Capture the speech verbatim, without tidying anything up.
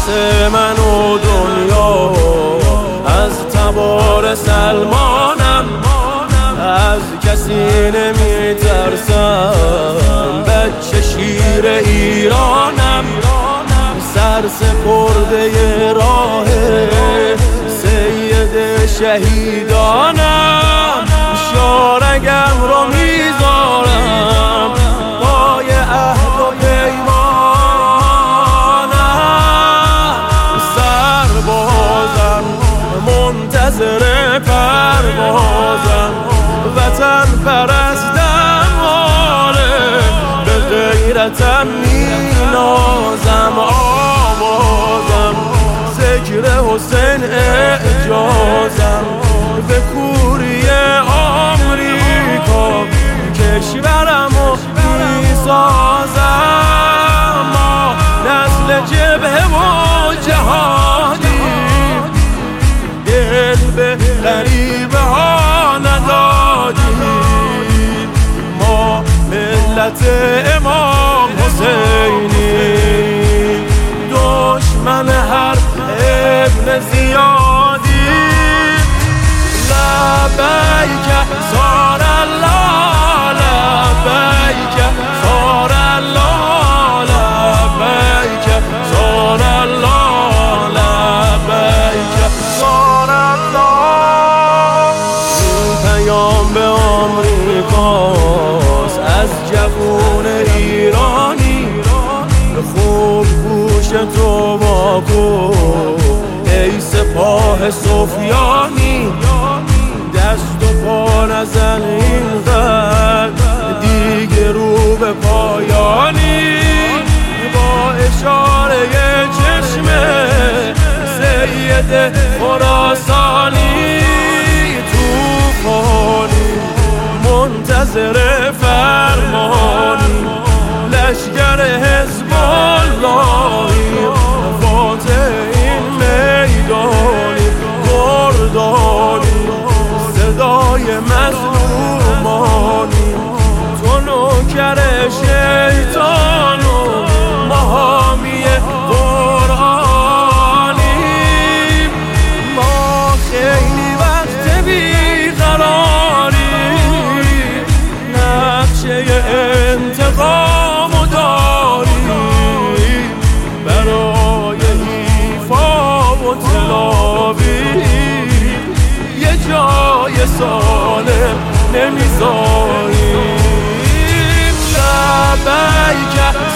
من و دنیا، از تبار سلمانم، از کسی نمی ترسم، بچه شیر ایرانم، سر سپرده راه سید شهیدانم، شارگم رو میذارم پای عهد و پیمانم، سربازم منتظر پروازم، وطن پرستم، آره به غیرتم مینازم، آوازم ذکر حسین اعجازم، به کوری آمریکا کشورمو میسازم، ما نسل جبهه و جهادیم، دل به غریبه ها ندادیم، ما ملت امام حسینیم، دشمن هر ابن زیادی. لبیک صار الله، لبیک صار الله، لبیک صار الله، لبیک صار الله. این پیام به آمریکاست از جوون ایرانی، خوب گوش تو واکن ای سپاه سفیانی، دست و پا نزن اینقدر دیگه رو به پایانی، با اشاره چشم سید خراسانی، توفانی منتظر فرمانی، لشگر حزب اللهی، فاتح این میدانی، گردانی صدای مظلومانی، تو نوکر شیطان و ما حامی قرآنیم، ما خیلی وقت بیقراریم، نقشه انتقام و داریم، برای ایفا و تلاویم یه جای سالم نمیذاریم. لبیک